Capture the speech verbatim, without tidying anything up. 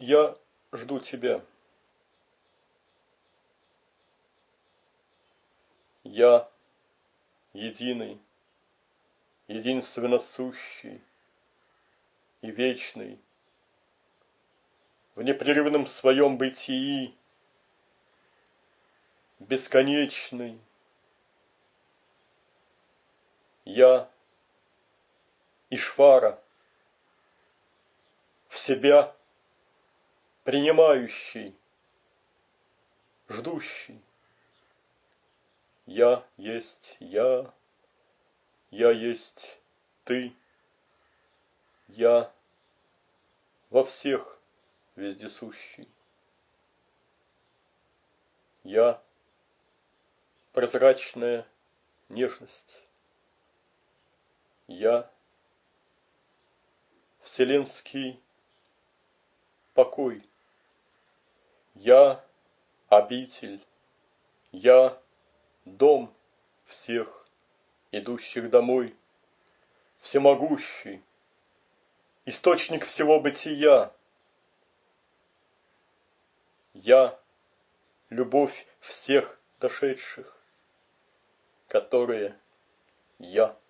Я жду тебя. Я единый, единственно сущий и вечный, в непрерывном своем бытии, бесконечный. Я Ишвара, в себя принимающий, ждущий. Я есть я, я есть ты, я во всех вездесущий. Я прозрачная нежность. Я вселенский покой. Я обитель. Я дом всех идущих домой. Всемогущий, источник всего бытия. Я любовь всех дошедших, которые я.